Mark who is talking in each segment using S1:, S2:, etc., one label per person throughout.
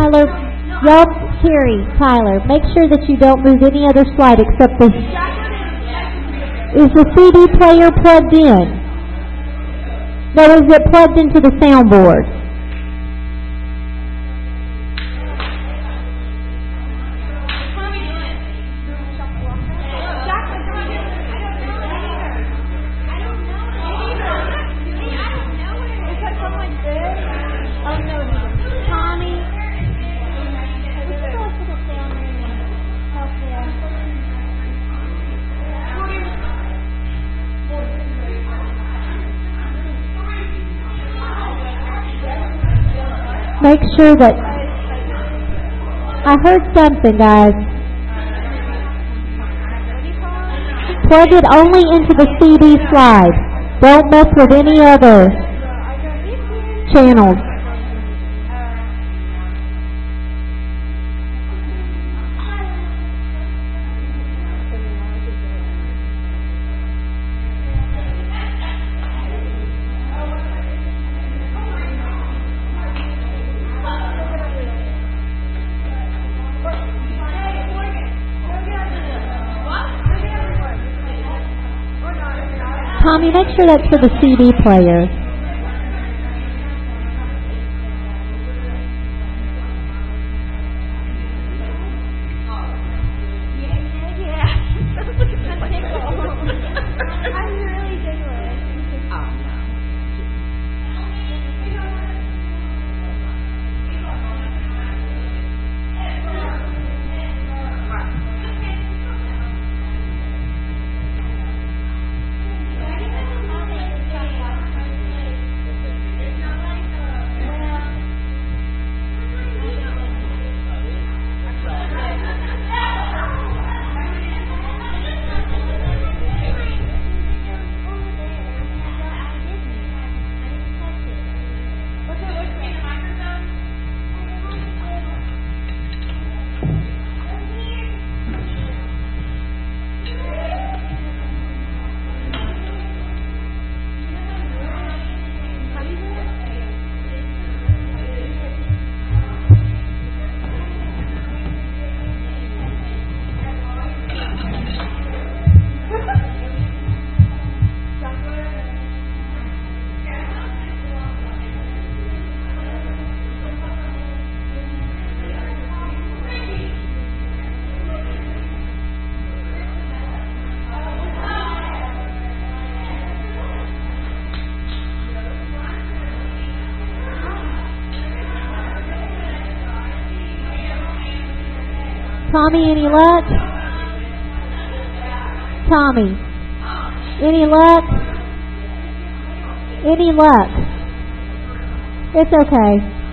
S1: Tyler, y'all, Terry, Tyler, make sure that you don't move any other slide except this. Is the CD player plugged in? No, is it plugged into the soundboard? Make sure that I heard something, guys. Plug it only into the CD slide. Don't mess with any other channels. Tommy, make sure that's for the CD player. Tommy, any luck? Tommy, any luck? Any luck? It's okay.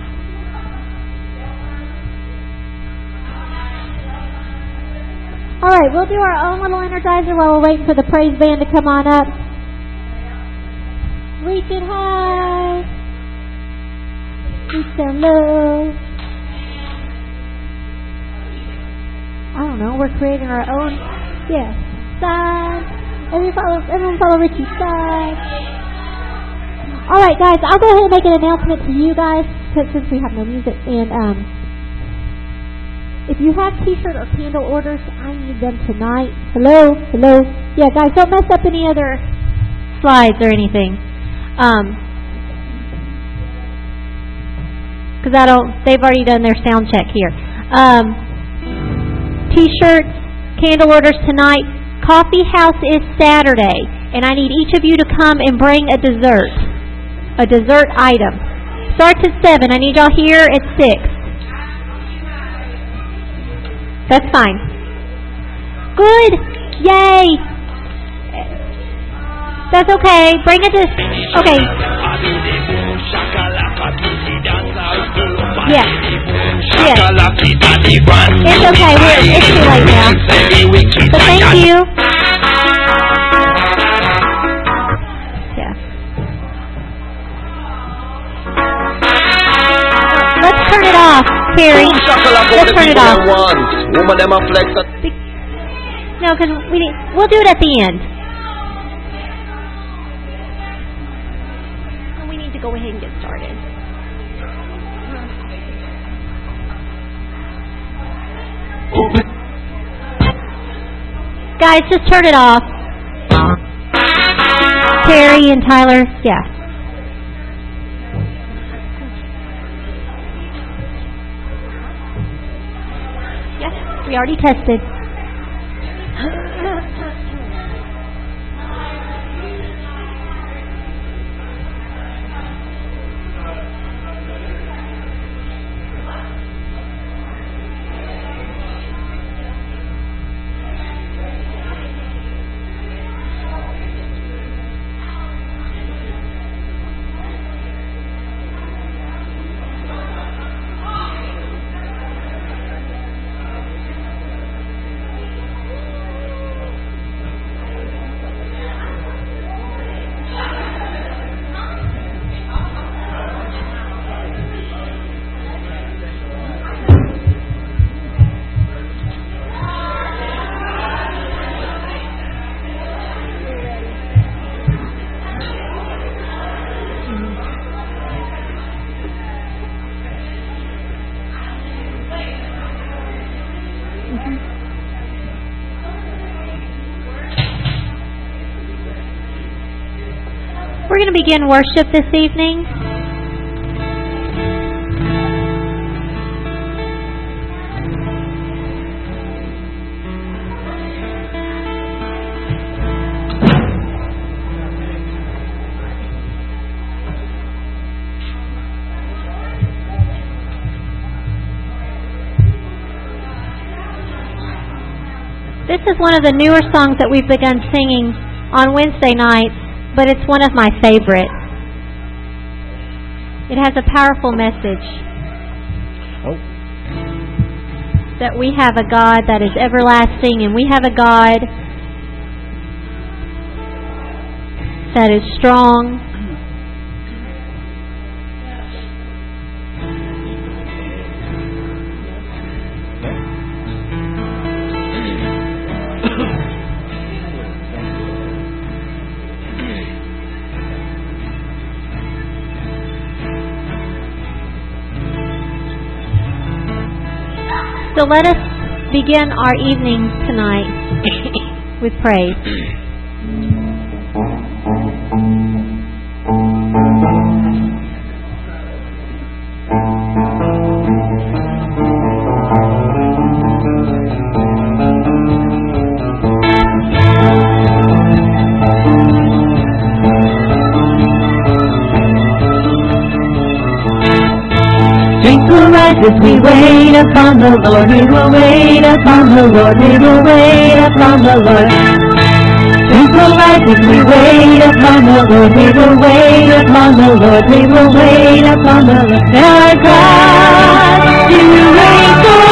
S1: All right, we'll do our own little energizer while we're waiting for the praise band to come on up. Reach it high. Reach down low. I don't know, we're creating our own, side. Everyone follow Richie's side. Alright guys, I'll go ahead and make an announcement to you guys, since we have no music. And if you have t-shirt or candle orders, I need them tonight. Hello? Yeah guys, don't mess up any other slides or anything. Because they've already done their sound check here. T-shirts, candle orders tonight. Coffee house is Saturday, and I need each of you to come and bring a dessert item. Starts at 7. I need y'all here at 6. That's fine. Good. Yay. That's okay. Bring it to. Okay. Yeah. It's okay. It's too late now. But thank you. Yeah. Let's turn it off, Terry. Let's turn it off. No, because we'll do it at the end. We need to go ahead and get started. Guys, just turn it off. Terry and Tyler, yeah. Yes, we already tested. We're going to begin worship this evening. This is one of the newer songs that we've begun singing on Wednesday nights, but it's one of my favorites. It has a powerful message. That we have a God that is everlasting, and we have a God that is strong. So let us begin our evening tonight with praise.
S2: As we wait upon the Lord, we will wait upon the Lord, we will wait upon the Lord. Twinkle light as we wait upon the Lord, we will wait upon the Lord, we will wait upon the Lord. Our God, you reign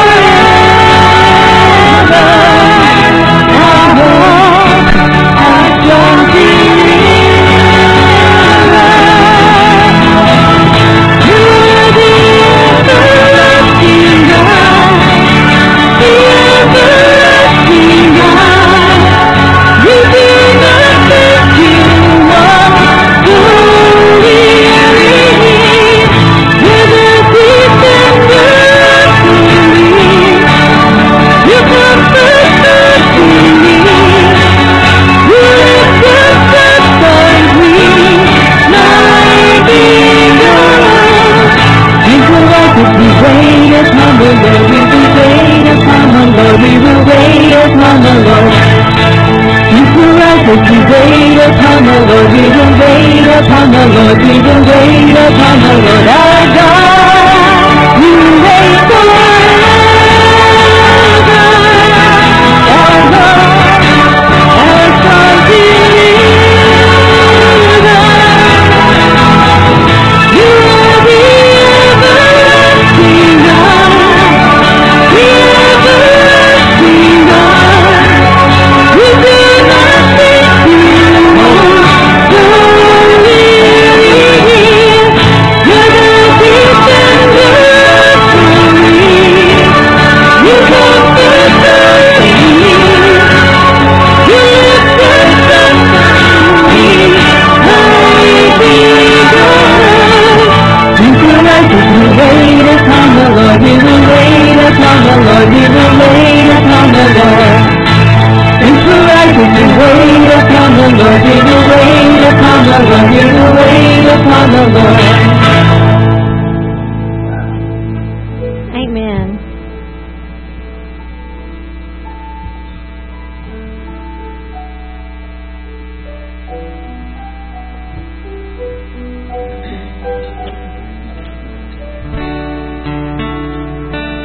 S2: forever. Our hope, our strong deliverer.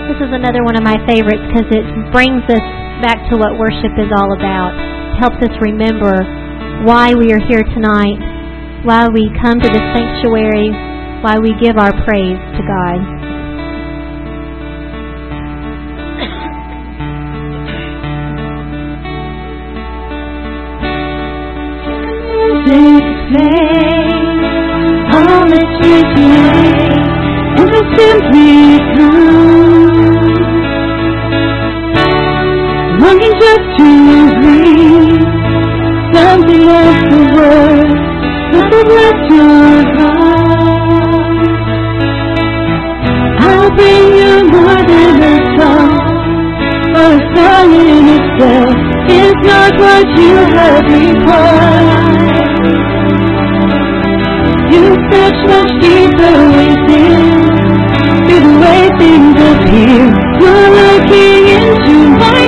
S1: This is another one of my favorites because it brings us back to what worship is all about. It helps us remember why we are here tonight, why we come to the sanctuary, why we give our praise to God.
S2: All that you do, and I simply come, longing just to breathe something of the word, something like your heart. I'll bring you more than a song, for a song in itself is not what you have required. You search much deeper within, through the way things appear. You're looking into my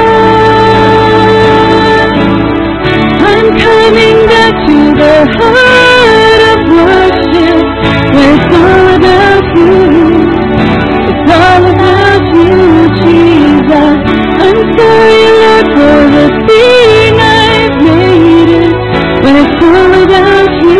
S2: heart. I'm coming back to the heart of worship, where it's all about you. It's all about you, Jesus. I'm sorry, Lord, for the thing I've made it, when it's all about you.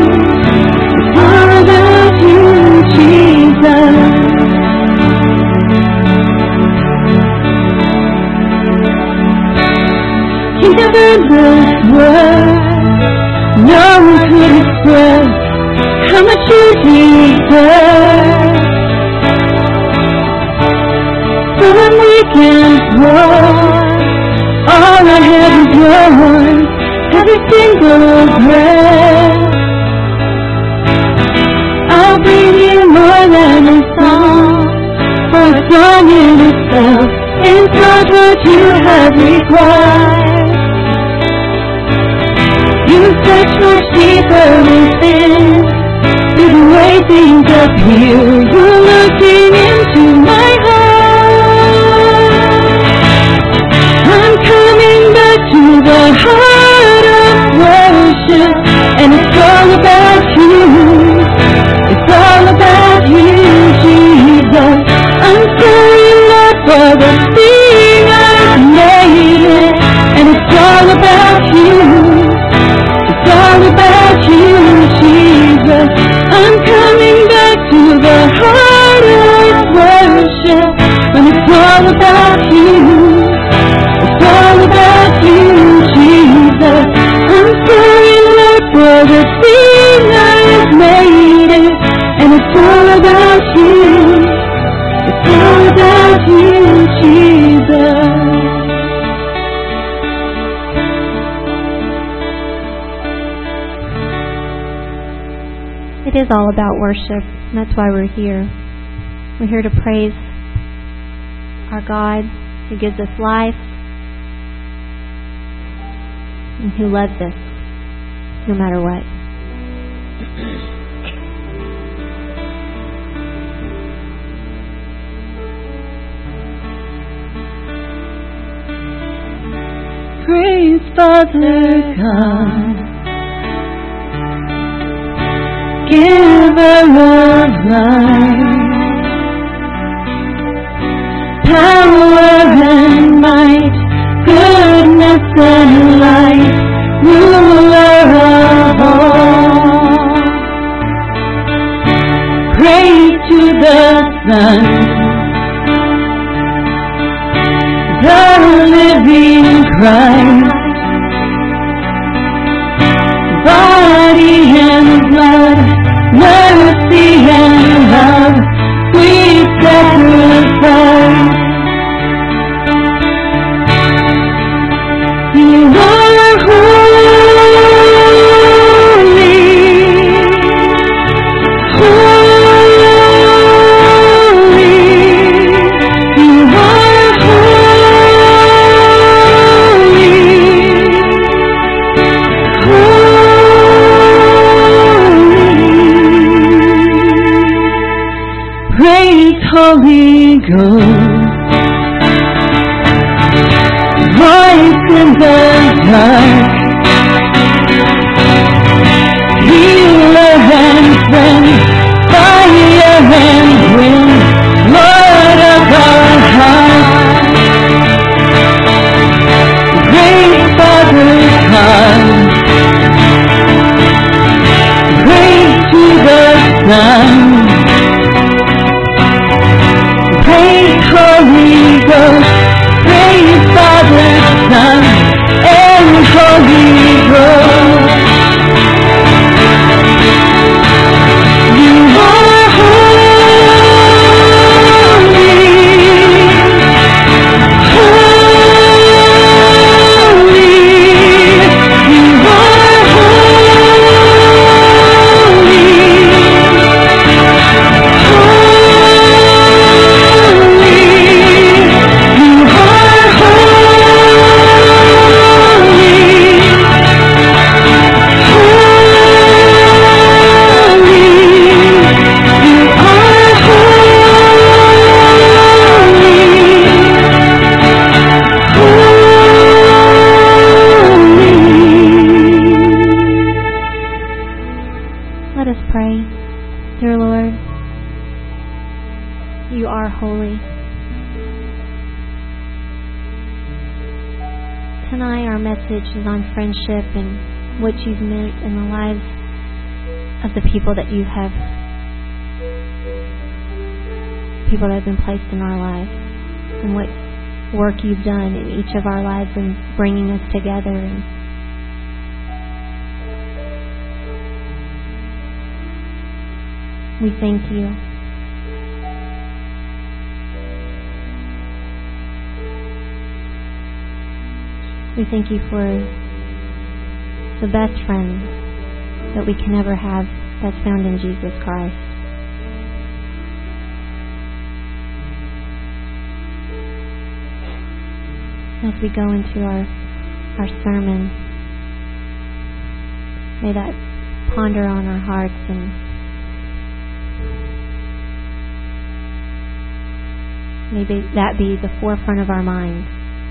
S2: This word, no one could express how much you deserve. So when weekends walk, all I have is yours, every single breath. I'll bring you more than a song, for a song in itself is not what you have required. You search much deeper within, through the way things appear. You're looking into my heart. I'm coming back to the heart of worship, and it's all about you. It's all about you, Jesus. I'm sorry, Lord, for the thing I've made it, and it's all about you. It's all about you, Jesus. I'm coming back to the heart of worship, when it's all about you. It's all about you, Jesus. I'm sorry, Lord, for the thing I've made it, and it's all about you. It's all about you, Jesus.
S1: It is all about worship, and that's why we're here. We're here to praise our God who gives us life and who loves us no matter what.
S2: Praise Father God, Giver of life, power and might, goodness and light, ruler of all. Praise to the Son, the living Christ, body and blood, mercy and love, sweet sacrifice. You are holy, holy. You are holy, holy. Praise Holy Ghost, voice in the dark, healer and friend, fire and wind, Lord of our Holy Ghost, praise Father, Son, and Holy Ghost. You are holy, holy. You are holy,
S1: Let us pray. Dear Lord, you are holy. Tonight our message is on friendship and what you've meant in the lives of the people that you have been placed in our lives, and what work you've done in each of our lives in bringing us together. And we thank you. We thank you for the best friend that we can ever have, that's found in Jesus Christ. As we go into our sermon, may that ponder on our hearts, and may that be the forefront of our mind.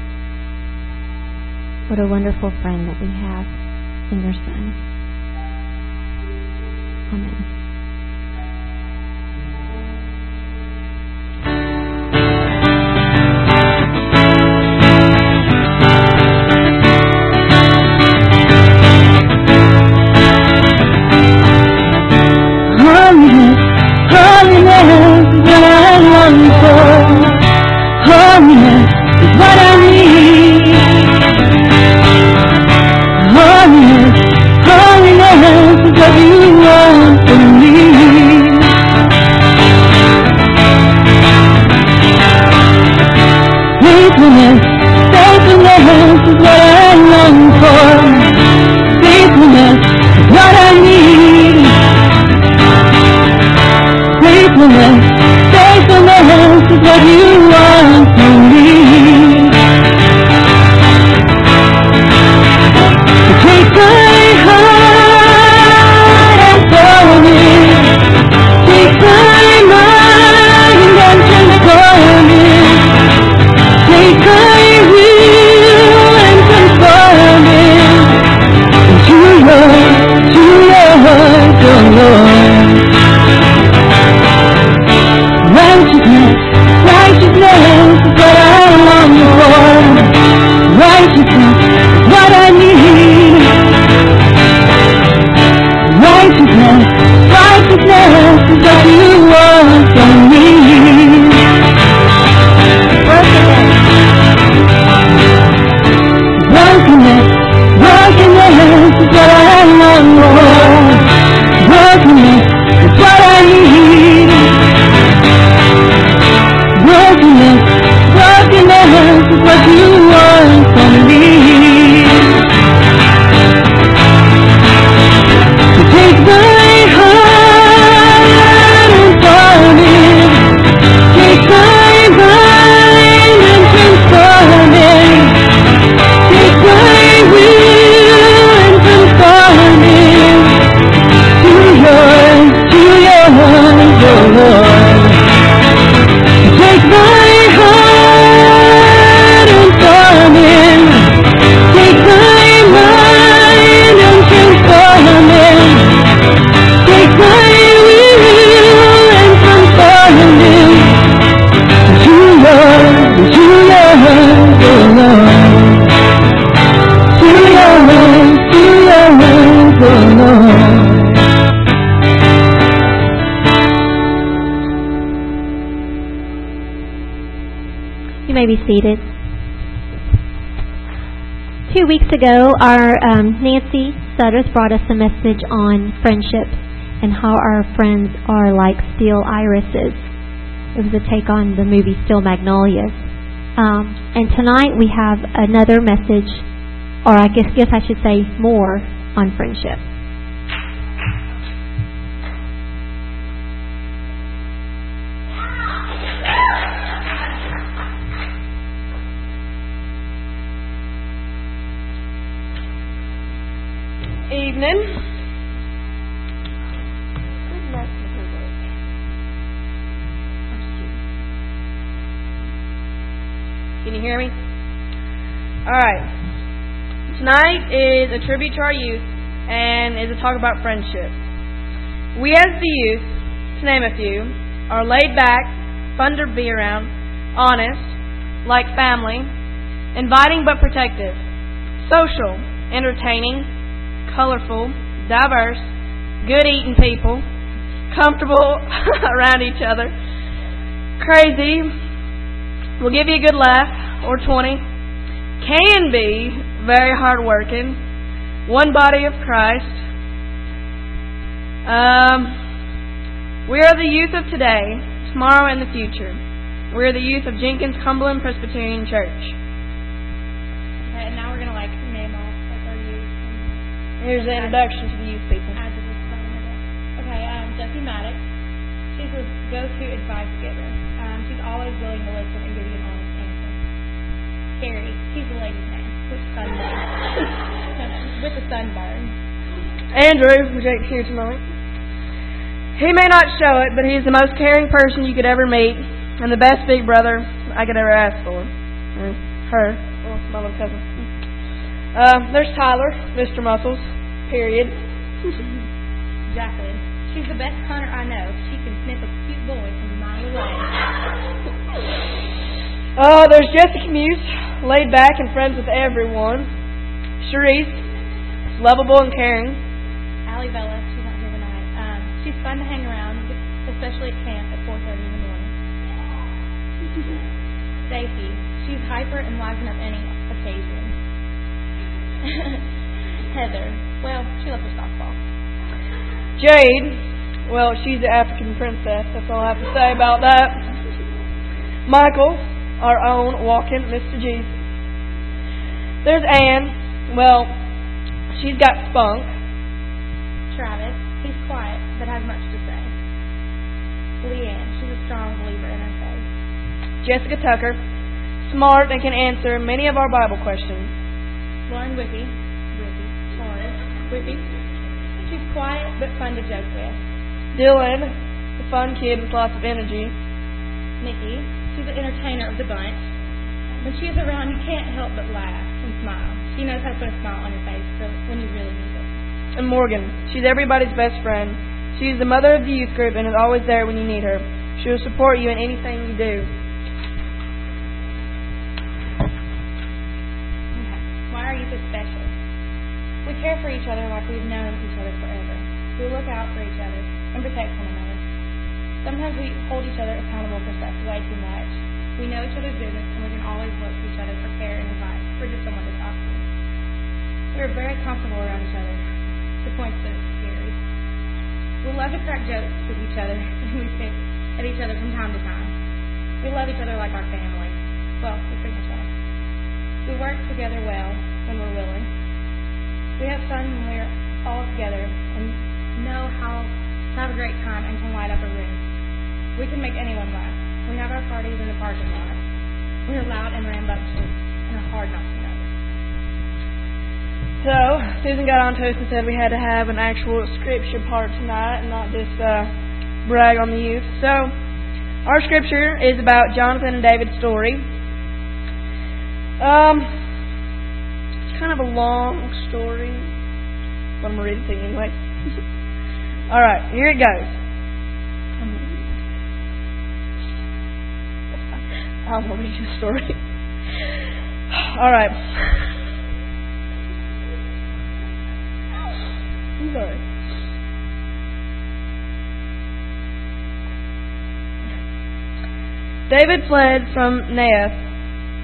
S1: What a wonderful friend that we have in your Son. Amen.
S2: Holiness, holiness is what I long for. Holiness is what I need. Holiness, holiness is what you want from me. Faithfulness, faithfulness is what I long for. Faithfulness is what I need. Faithfulness, faithfulness is what you want from me.
S1: You may be seated. 2 weeks ago, our Nancy Sutters brought us a message on friendship and how our friends are like steel irises. It was a take on the movie Steel Magnolias. And tonight we have another message, or I guess I should say more, on friendship.
S3: Evening. Can you hear me? Alright. Tonight is a tribute to our youth and is a talk about friendship. We as the youth, to name a few, are laid back, fun to be around, honest, like family, inviting but protective, social, entertaining, colorful, diverse, good-eating people, comfortable around each other, crazy, will give you a good laugh, or 20, can be very hard-working, one body of Christ. We are the youth of today, tomorrow, and the future. We are the youth of Jenkins Cumberland Presbyterian Church.
S1: Okay, and now we're going to name off our youth.
S3: Here's the introduction to the youth people.
S1: Okay, Jessie Maddox. She's a go-to advice giver. She's always willing to listen and give you an honest answer. Carrie, she's a ladies' man with a sunburn.
S3: Andrew, which ain't here tonight. He may not show it, but he's the most caring person you could ever meet, and the best big brother I could ever ask for. Her, my little cousin. There's Tyler, Mr. Muscles, period.
S1: Jacqueline, she's the best hunter I know. She can sniff a cute boy from a mile away.
S3: There's Jessica Muse, laid back and friends with everyone. Cherise, lovable and caring.
S1: Allie Bella, she's not here tonight. She's fun to hang around, especially at camp at 4:30 in the morning. Stacy, she's hyper and liven up any occasion. Heather, well, she loves her softball.
S3: Jade, well, she's the African princess. That's all I have to say about that. Michael, our own walking Mr. Jesus. There's Anne, well, she's got spunk.
S1: Travis, he's quiet but has much to say. Leanne, she's a strong believer in her faith.
S3: Jessica Tucker, smart and can answer many of our Bible questions.
S1: Lauren Whippy. She's quiet but fun to joke with.
S3: Dylan, the fun kid with lots of energy.
S1: Nikki, she's the entertainer of the bunch. When she's around, you can't help but laugh and smile. She knows how to put a smile on your face when you really need it.
S3: And Morgan, she's everybody's best friend. She's the mother of the youth group and is always there when you need her. She will support you in anything you do.
S1: Why are you so special? We care for each other like we've known each other forever. We look out for each other and protect one another. Sometimes we hold each other accountable for stuff way too much. We know each other's business and we can always look to each other for care and advice, or just someone to talk to. We are very comfortable around each other, to points that it's scary. We love to crack jokes with each other and we pick at each other from time to time. We love each other like our family. Well, we pretty much are. We work together well when we're willing. We have fun when we're all together and know how to have a great time and can light up a room. We can make anyone laugh. We have our parties in the parking lot. We are loud and rambunctious and are hard not to notice.
S3: So, Susan got on to us and said we had to have an actual scripture part tonight and not just brag on the youth. So, our scripture is about Jonathan and David's story. It's kind of a long story, but I'm going to read it to you anyway. Alright, here it goes. I'm going to read you the story. Alright. I'm sorry. David fled from Naioth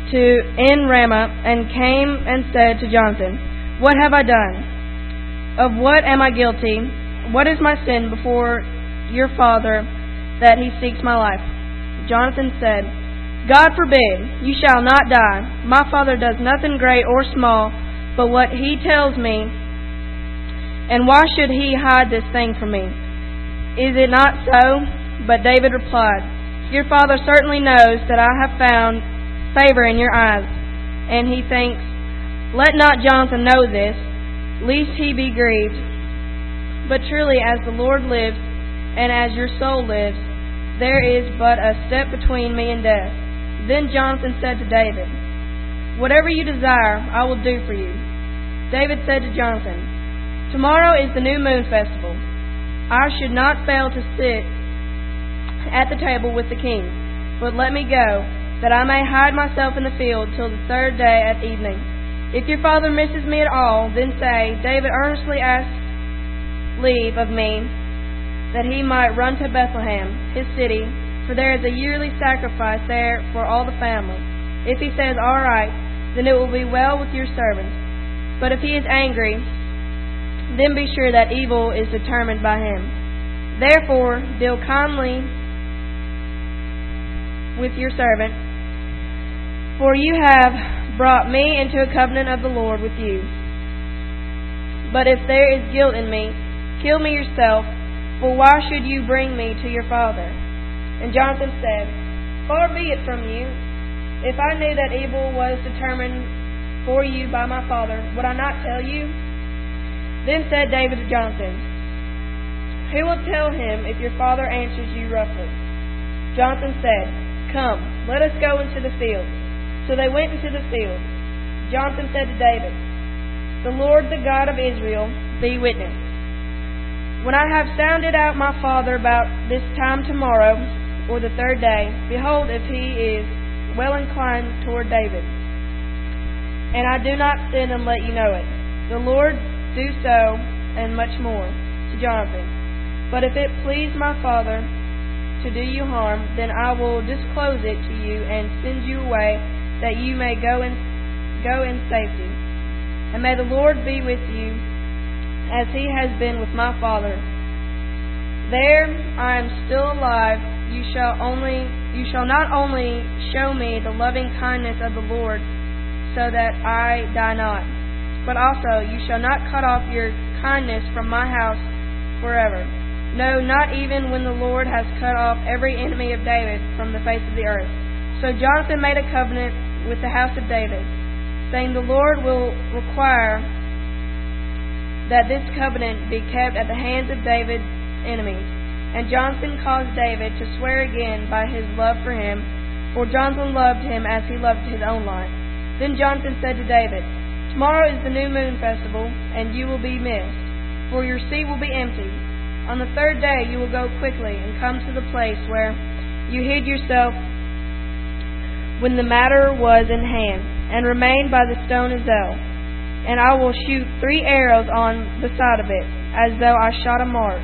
S3: in Ramah, and came and said to Jonathan, What have I done? Of what am I guilty? What is my sin before your father that he seeks my life? Jonathan said, God forbid, you shall not die. My father does nothing great or small, but what he tells me. And why should he hide this thing from me? Is it not so? But David replied, Your father certainly knows that I have found favor in your eyes. And he thinks, Let not Jonathan know this, lest he be grieved. But truly, as the Lord lives, and as your soul lives, there is but a step between me and death. Then Jonathan said to David, Whatever you desire, I will do for you. David said to Jonathan, Tomorrow is the new moon festival. I should not fail to sit at the table with the king, but let me go, that I may hide myself in the field till the third day at evening. If your father misses me at all, then say, David earnestly asked leave of me, that he might run to Bethlehem, his city, for there is a yearly sacrifice there for all the family. If he says, All right, then it will be well with your servants. But if he is angry, then be sure that evil is determined by him. Therefore, deal kindly with your servant, for you have brought me into a covenant of the Lord with you. But if there is guilt in me, kill me yourself, for why should you bring me to your father? And Jonathan said, Far be it from you. If I knew that evil was determined for you by my father, would I not tell you? Then said David to Jonathan, Who will tell him if your father answers you roughly? Jonathan said, Come, let us go into the field. So they went into the field. Jonathan said to David, The Lord, the God of Israel, be witness. When I have sounded out my father about this time tomorrow, or the third day, behold, if he is well inclined toward David, and I do not sin and let you know it, the Lord do so and much more to Jonathan. But if it please my father to do you harm, then I will disclose it to you and send you away, that you may go in safety. And may the Lord be with you, as he has been with my father. There I am still alive. You shall not only show me the loving kindness of the Lord, so that I die not, but also you shall not cut off your kindness from my house forever. No, not even when the Lord has cut off every enemy of David from the face of the earth. So Jonathan made a covenant with the house of David, saying, The Lord will require that this covenant be kept at the hands of David's enemies. And Jonathan caused David to swear again by his love for him, for Jonathan loved him as he loved his own life. Then Jonathan said to David, Tomorrow is the new moon festival, and you will be missed, for your seat will be empty. On the third day you will go quickly and come to the place where you hid yourself when the matter was in hand, and remain by the stone Ezel. And I will shoot 3 arrows on the side of it, as though I shot a mark.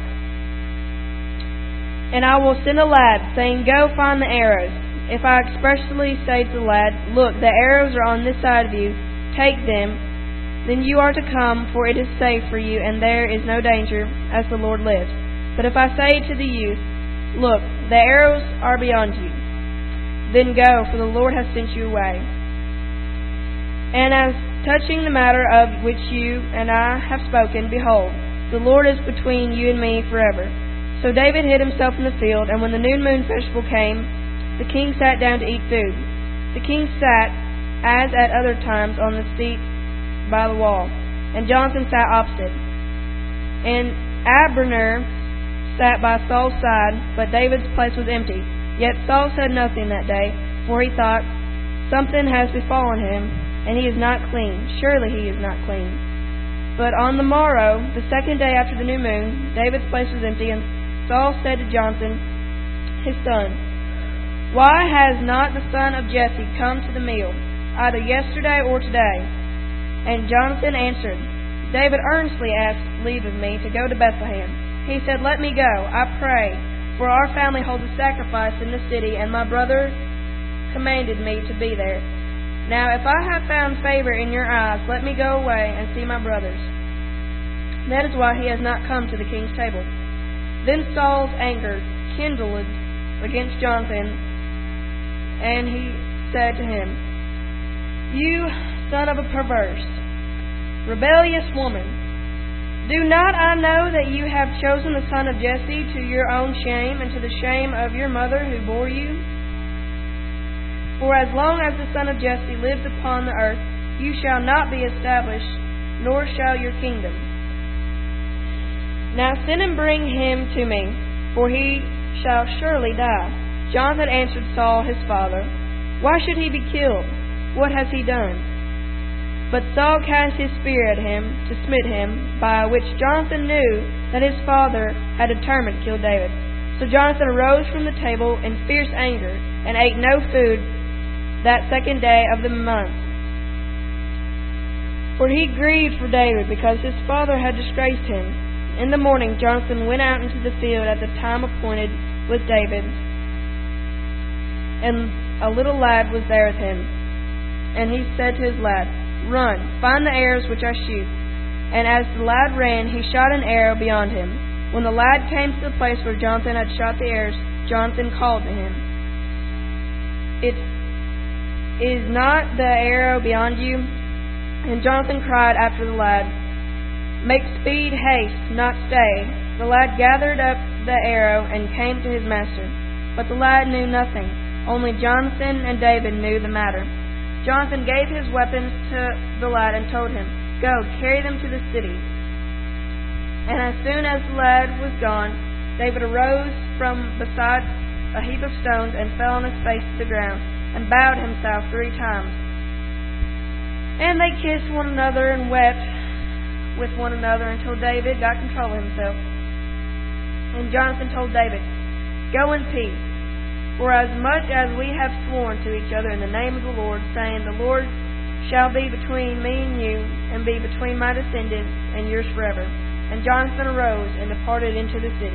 S3: And I will send a lad, saying, Go find the arrows. If I expressly say to the lad, Look, the arrows are on this side of you, take them, then you are to come, for it is safe for you, and there is no danger, as the Lord lives. But if I say to the youth, Look, the arrows are beyond you, then go, for the Lord has sent you away. And as touching the matter of which you and I have spoken, behold, the Lord is between you and me forever. So David hid himself in the field, and when the new moon festival came, the king sat down to eat food. The king sat, as at other times, on the seat by the wall, and Jonathan sat opposite. And Abner sat by Saul's side, but David's place was empty. Yet Saul said nothing that day, for he thought, Something has befallen him, and he is not clean. Surely he is not clean. But on the morrow, the second day after the new moon, David's place was empty, and Saul said to Jonathan, his son, Why has not the son of Jesse come to the meal, either yesterday or today? And Jonathan answered, David earnestly asked leave of me to go to Bethlehem. He said, Let me go, I pray, for our family holds a sacrifice in the city, and my brother commanded me to be there. Now if I have found favor in your eyes, let me go away and see my brothers. That is why he has not come to the king's table. Then Saul's anger kindled against Jonathan, and he said to him, You son of a perverse, rebellious woman, do not I know that you have chosen the son of Jesse to your own shame and to the shame of your mother who bore you? For as long as the son of Jesse lives upon the earth, you shall not be established, nor shall your kingdom. Now send and bring him to me, for he shall surely die. Jonathan answered Saul his father, Why should he be killed? What has he done? But Saul cast his spear at him to smite him, by which Jonathan knew that his father had determined to kill David. So Jonathan arose from the table in fierce anger, and ate no food that second day of the month. For he grieved for David, because his father had disgraced him. In the morning Jonathan went out into the field at the time appointed with David, and a little lad was there with him. And he said to his lad, Run, find the arrows which I shoot. And as the lad ran, he shot an arrow beyond him. When the lad came to the place where Jonathan had shot the arrows, Jonathan called to him, It is not the arrow beyond you? And Jonathan cried after the lad, Make speed, haste, not stay. The lad gathered up the arrow and came to his master. But the lad knew nothing. Only Jonathan and David knew the matter. Jonathan gave his weapons to the lad and told him, Go, carry them to the city. And as soon as the lad was gone, David arose from beside a heap of stones and fell on his face to the ground and bowed himself 3 times. And they kissed one another and wept with one another until David got control of himself. And Jonathan told David, Go in peace, for as much as we have sworn to each other in the name of the Lord, saying, The Lord shall be between me and you, and be between my descendants and yours forever. And Jonathan arose and departed into the city.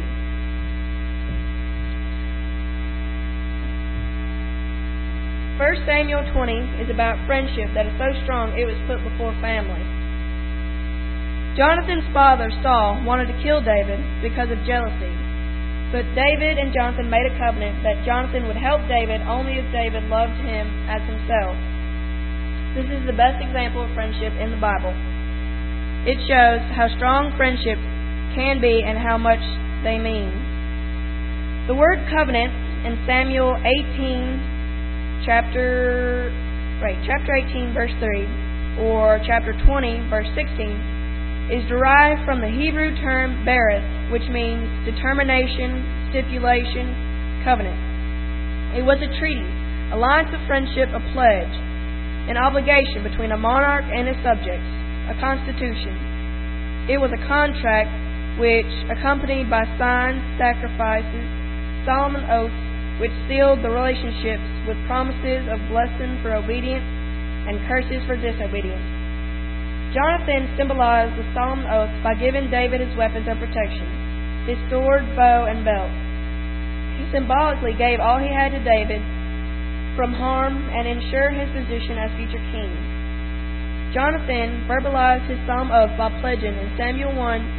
S3: 1 Samuel 20 is about friendship that is so strong it was put before family. Jonathan's father, Saul, wanted to kill David because of jealousy. But David and Jonathan made a covenant that Jonathan would help David only if David loved him as himself. This is the best example of friendship in the Bible. It shows how strong friendship can be and how much they mean. The word covenant in Samuel 18, chapter 18, verse 3, or chapter 20, verse 16, is derived from the Hebrew term berith, which means determination, stipulation, covenant. It was a treaty, alliance of friendship, a pledge, an obligation between a monarch and his subjects, a constitution. It was a contract which, accompanied by signs, sacrifices, solemn oaths, which sealed the relationships with promises of blessing for obedience and curses for disobedience. Jonathan symbolized the solemn oath by giving David his weapons of protection, his sword, bow, and belt. He symbolically gave all he had to David from harm and ensured his position as future king. Jonathan verbalized his solemn oath by pledging in Samuel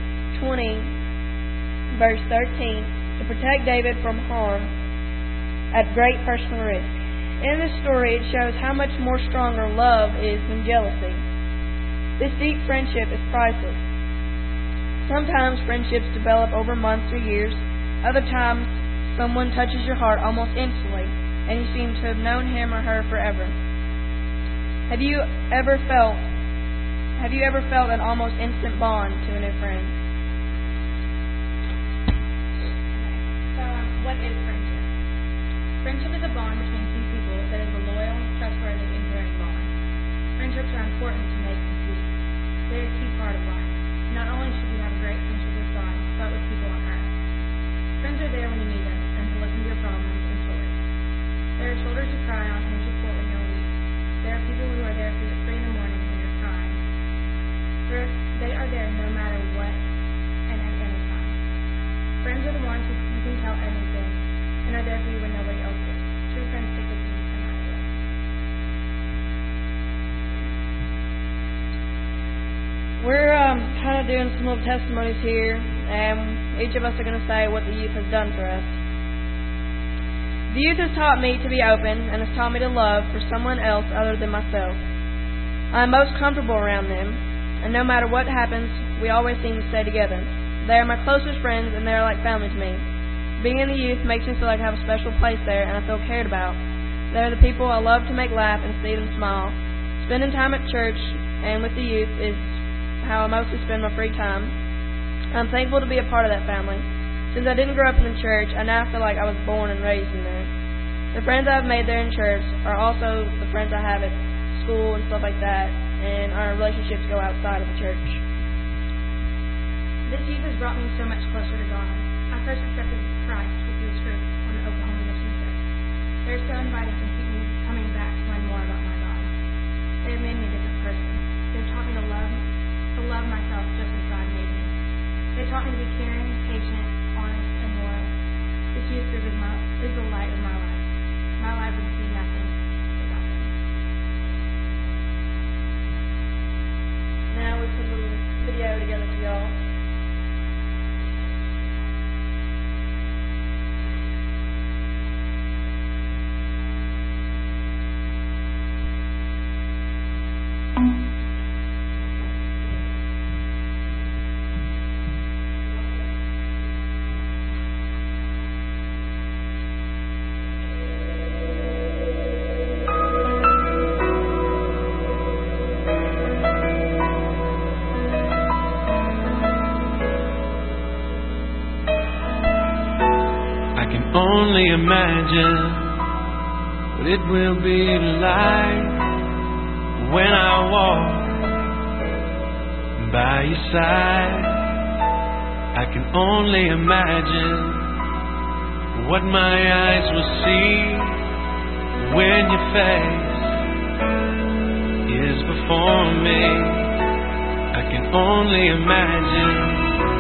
S3: 1:20, verse 13, to protect David from harm at great personal risk. In this story, it shows how much more stronger love is than jealousy. This deep friendship is priceless. Sometimes friendships develop over months or years. Other times, someone touches your heart almost instantly, and you seem to have known him or her forever. Have you ever felt an almost instant bond to a new friend?
S4: So, what is friendship? Friendship is a bond between two people that is a loyal, trustworthy, enduring bond. Friendships are important to make complete. They're a key part of life. Not only should we have a great friendship with God, but with people on earth. Friends are there when you need them, and to listen to your problems and stories. There are shoulders to cry on and support when you're weak. There are people who are there for you at 3 in the morning when you're crying. They are there no matter what and at any time. Friends are the ones who you can tell anything and are there for you when nobody else is. True friends stick with you no matter what.
S3: kind of doing some little testimonies here, and each of us are going to say what the youth has done for us. The youth has taught me to be open and has taught me to love for someone else other than myself. I am most comfortable around them, and no matter what happens, we always seem to stay together. They are my closest friends, and they are like family to me. Being in the youth makes me feel like I have a special place there, and I feel cared about. They are the people I love to make laugh and see them smile. Spending time at church and with the youth is how I mostly spend my free time. I'm thankful to be a part of that family. Since I didn't grow up in the church, I now feel like I was born and raised in there. The friends I've made there in church are also the friends I have at school and stuff like that, and our relationships go outside of the church.
S4: This youth has brought me so much closer to God. I first accepted Christ with this group on the Oklahoma mission trip. They're so inviting and keep me coming back to learn more about my God. They have made me a different person. They've taught me to love myself just as God made me. They taught me to be caring, patient, honest, and loyal. This youth is the light of my life. My life would be nothing without them.
S3: Now we put a little video together for y'all.
S5: Only imagine what it will be like when I walk by your side. I can only imagine what my eyes will see when your face is before me. I can only imagine.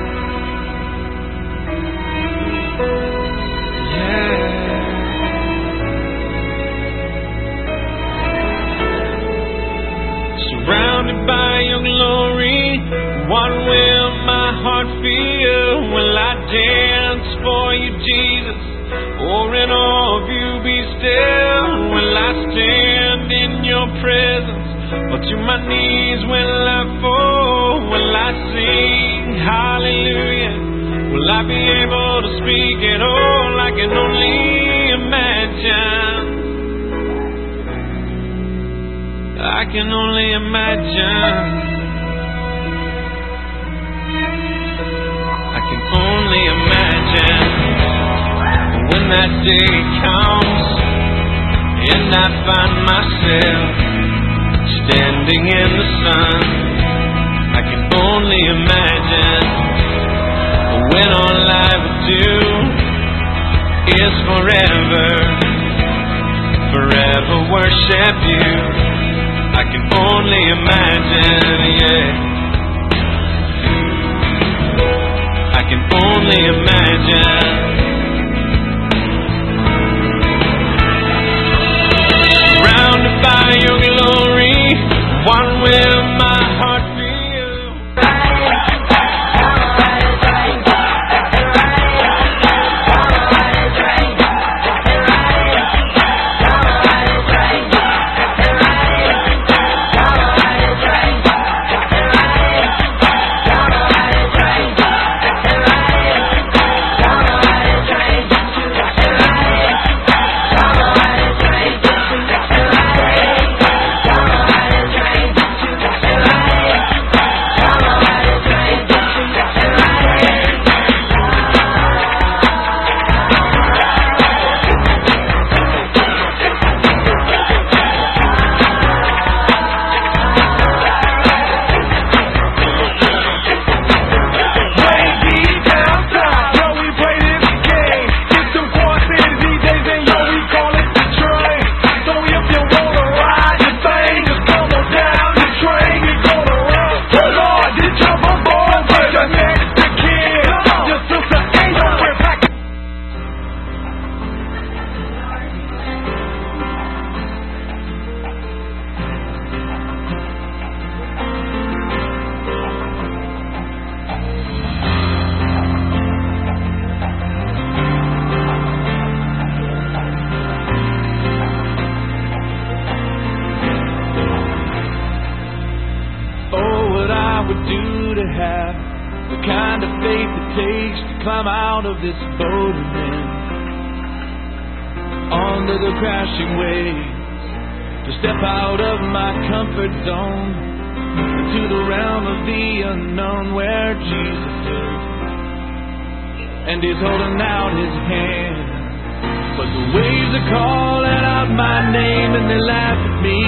S5: Surrounded by your glory, what will my heart feel? Will I dance for you, Jesus? Or in awe of you be still? Will I stand in your presence? Or to my knees will I fall? Will I sing hallelujah? Will I be able to speak at all? I can only imagine. I can only imagine. I can only imagine when that day comes and I find myself standing in the sun. I can only imagine when all I would do is forever worship you. I can only imagine, yeah. I can only imagine. Surrounded by your glory, what will my heart feel? would do to have the kind of faith it takes to climb out of this boat and then onto the crashing waves, to step out of my comfort zone into the realm of the unknown where Jesus is, and He's holding out His hand. But the waves are calling out my name and they laugh at me,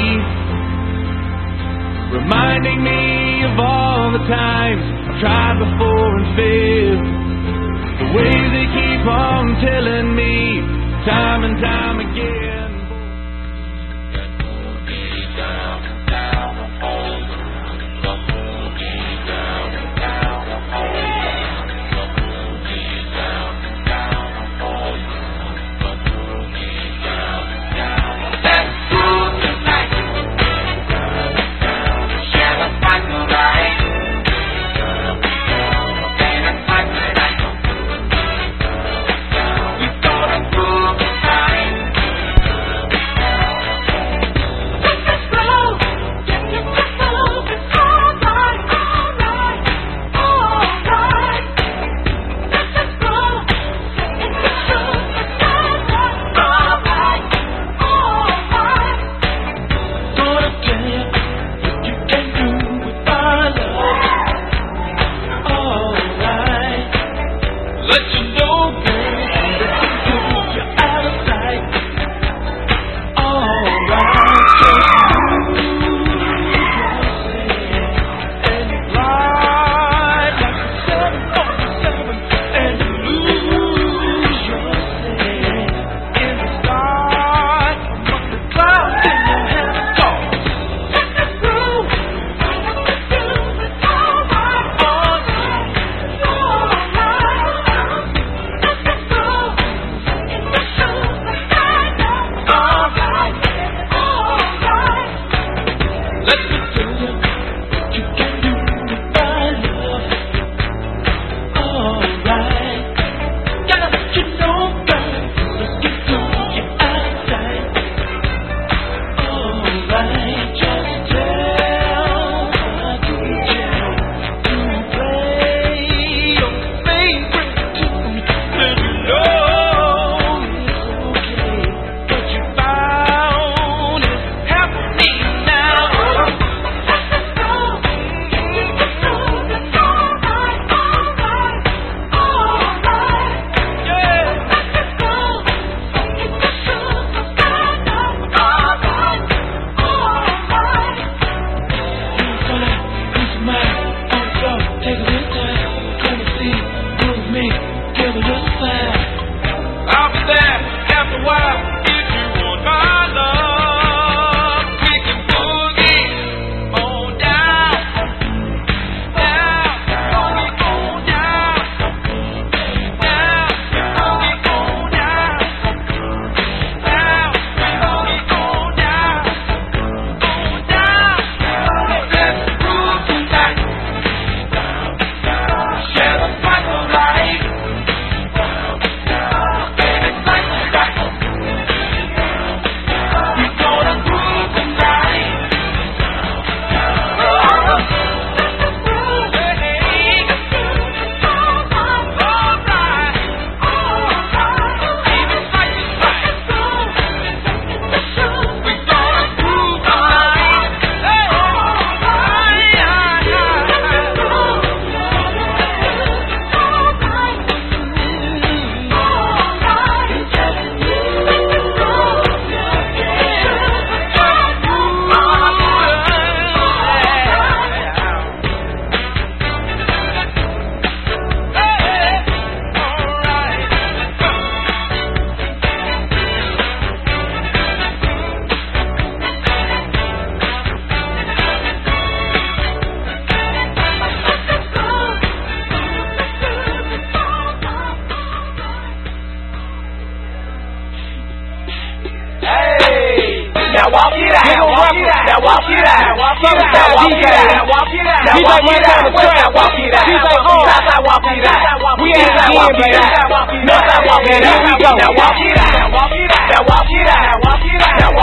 S5: reminding me of all the times I've tried before and failed. The waves they keep on telling me time and time again.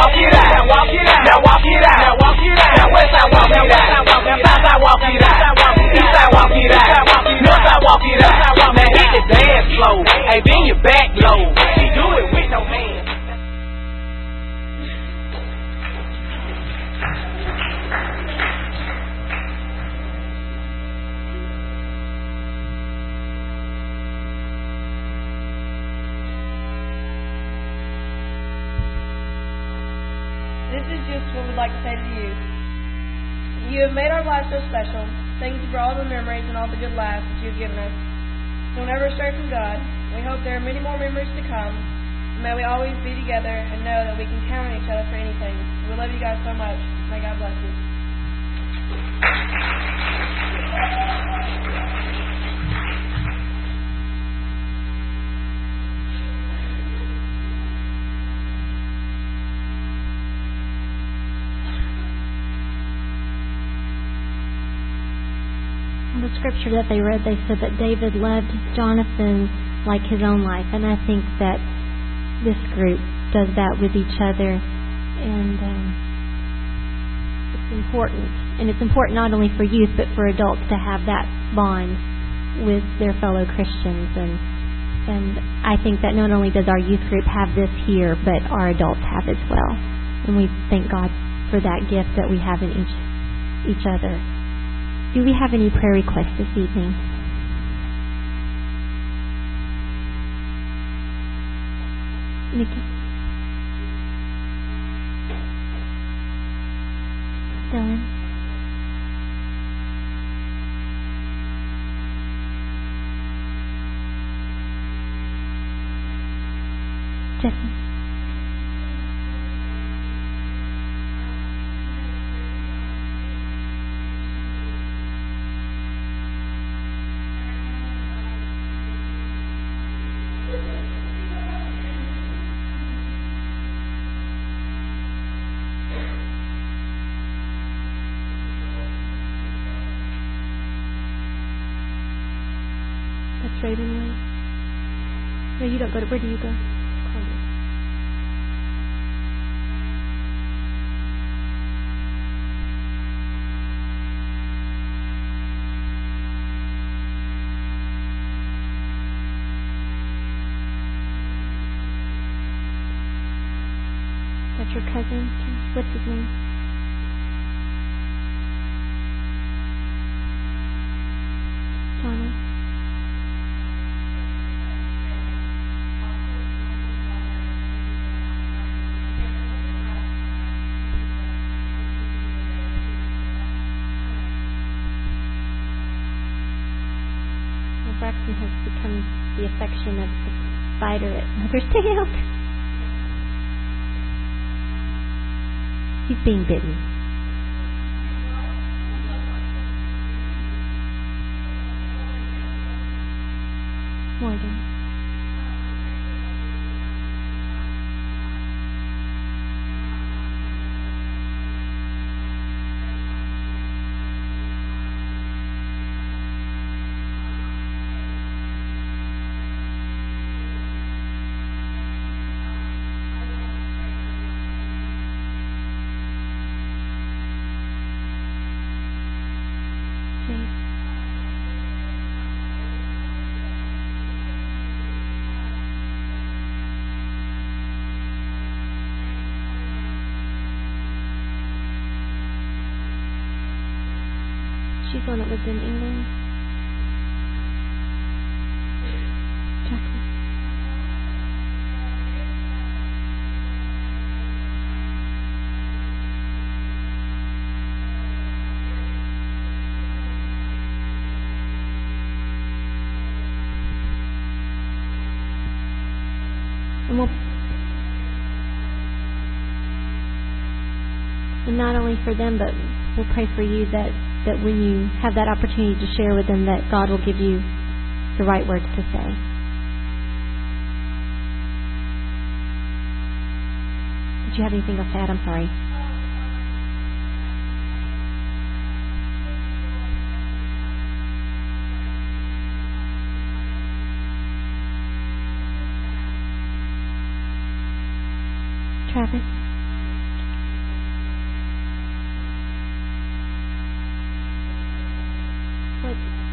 S6: Now walk it out.
S3: we'd like to say to you. You have made our lives so special. Thank you for all the memories and all the good laughs that you've given us. Don't ever stray from God. We hope there are many more memories to come. May we always be together and know that we can count on each other for anything. We love you guys so much. May God bless you.
S1: The scripture that they read, they said that David loved Jonathan like his own life, and I think that this group does that with each other, and it's important. And it's important not only for youth but for adults to have that bond with their fellow Christians, and I think that not only does our youth group have this here, but our adults have as well, and we thank God for that gift that we have in each other. Do we have any prayer requests this evening? Nikki? Dylan? Jesse? Ravenway? No, you don't go to. Where do you go? That's your cousin? What's his name? Johnny? Braxton has become the affection of the spider at Mother's Day Out. He's being bitten. Morgan. She's the one that lives in England. Jackie. And not only for them, but we'll pray for you that when you have that opportunity to share with them, that God will give you the right words to say. Did you have anything else to add? I'm sorry. Travis? What?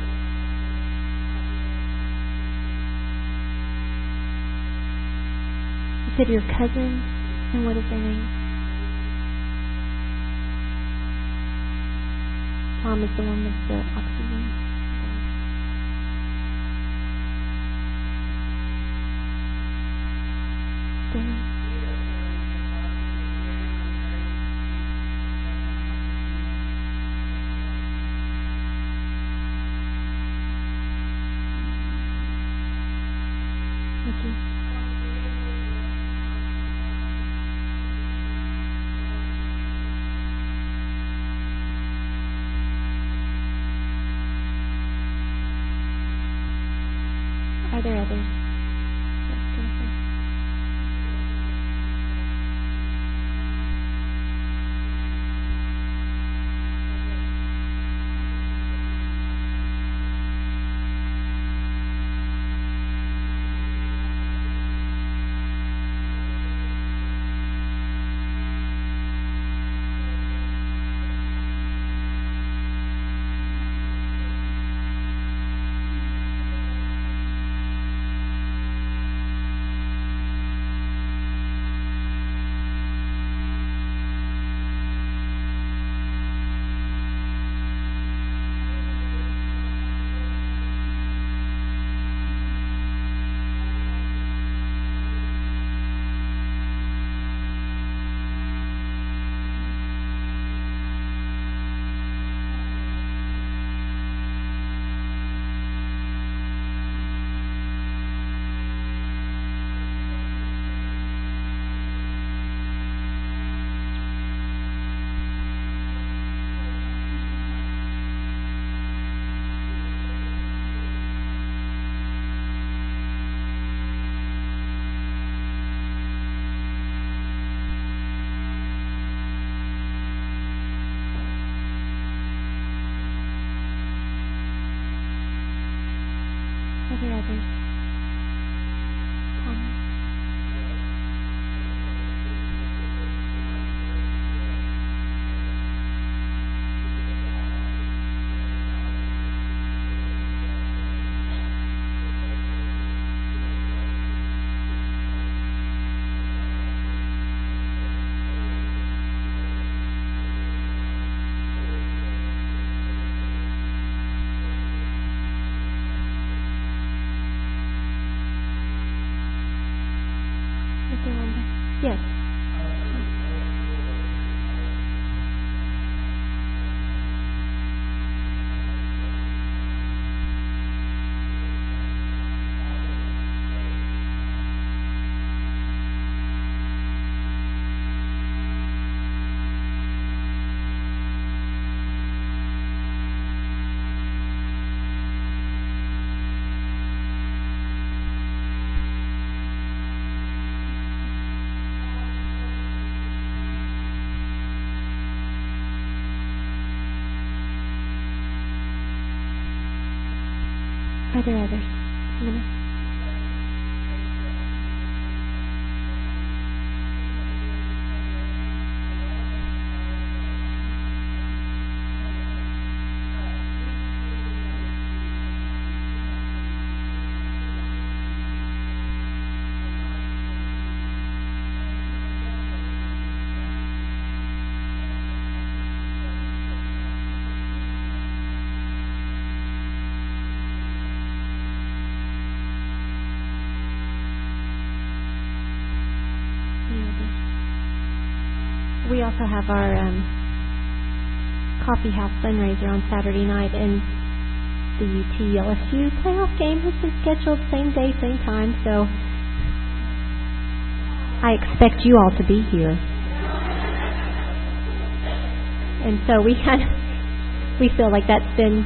S1: You said your cousin, and what is their name? Tom is the one with the oxygen. Danny. there others? Are there others? Comments? Yes. Are there others? A minute. We also have our coffee house fundraiser on Saturday night, and the UT LSU playoff game has been scheduled same day, same time. So I expect you all to be here. And so we feel like that's been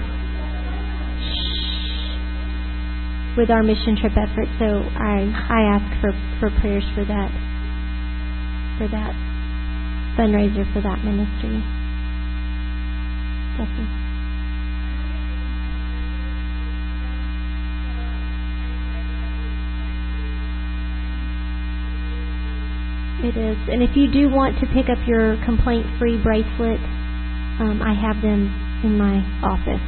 S1: with our mission trip effort. So I ask for prayers for that fundraiser for that ministry. Definitely. It is. And if you do want to pick up your complaint-free bracelet, I have them in my office.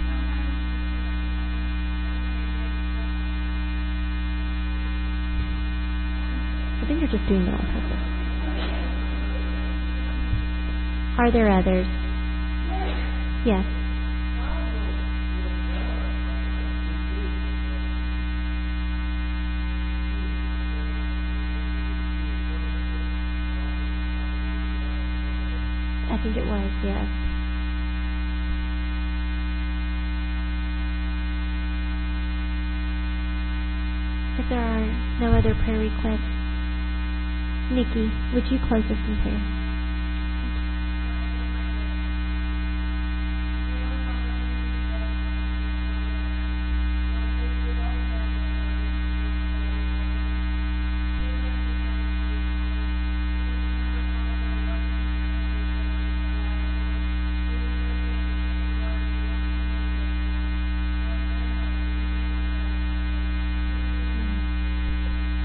S1: I think you're just doing it on purpose. Are there others? Yes. I think it was, yes. If there are no other prayer requests, Nikki, would you close us in prayer?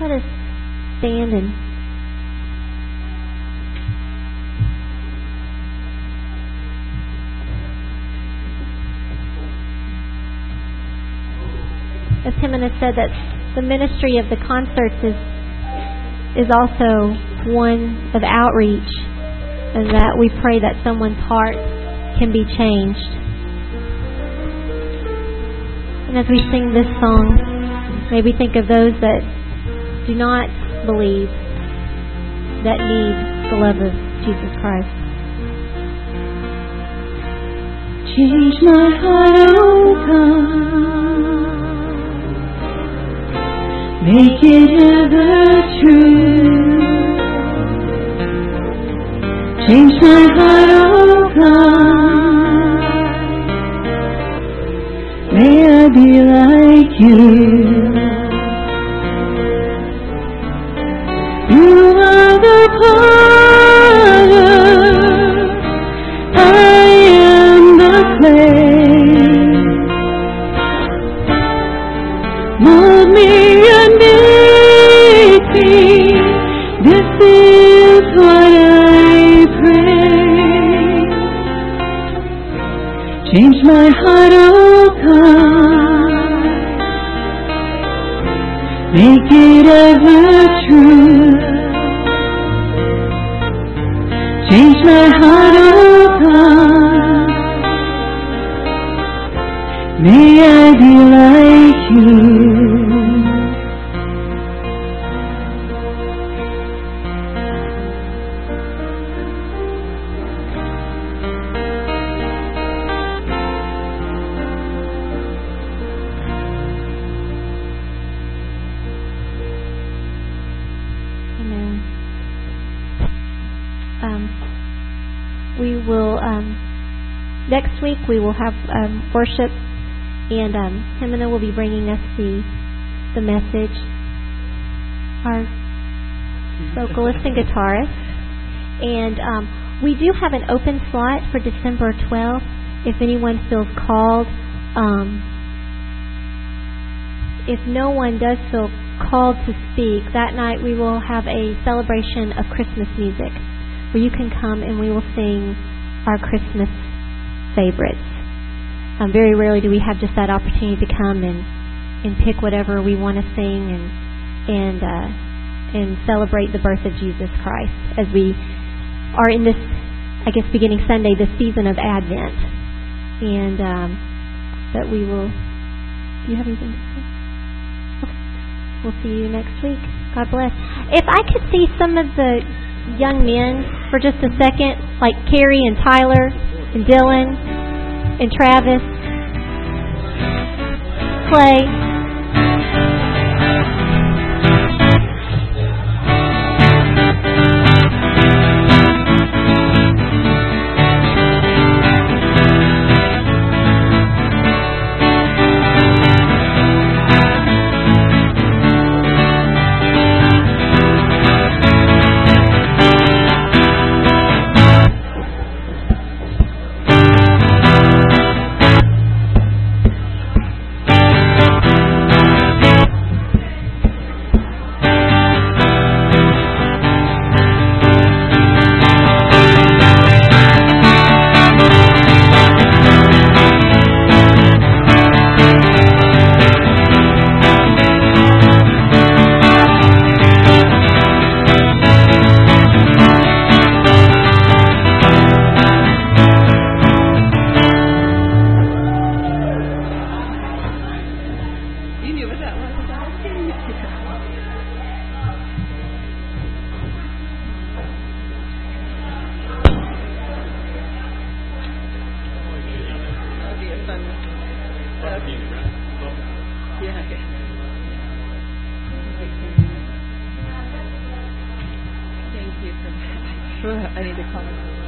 S1: let us stand and as Timona said, that the ministry of the concerts is also one of outreach, and that we pray that someone's heart can be changed. And as we sing this song, may we think of those that do not believe, that need the love of Jesus Christ.
S2: Change my heart, oh God. Make it ever true. Change my heart, oh God. May I be like you. You are the potter, I am the clay. Mold me and make me. This is what I pray. Change my heart, oh God. Make it ever true. Change my heart, oh God. May I be like you.
S1: We will next week we will have worship, and Timona will be bringing us the message. Our vocalist and guitarist, and we do have an open slot for December 12th. If anyone feels called, if no one does feel called to speak, that night we will have a celebration of Christmas music, where you can come and we will sing our Christmas favorites. Very rarely do we have just that opportunity to come and pick whatever we want to sing and celebrate the birth of Jesus Christ, as we are in this, I guess, beginning Sunday, this season of Advent. And that we will. Do you have anything to say? Okay. We'll see you next week. God bless. If I could see some of the young men for just a second, like Carrie and Tyler and Dylan and Travis, Clay.
S3: I need to call.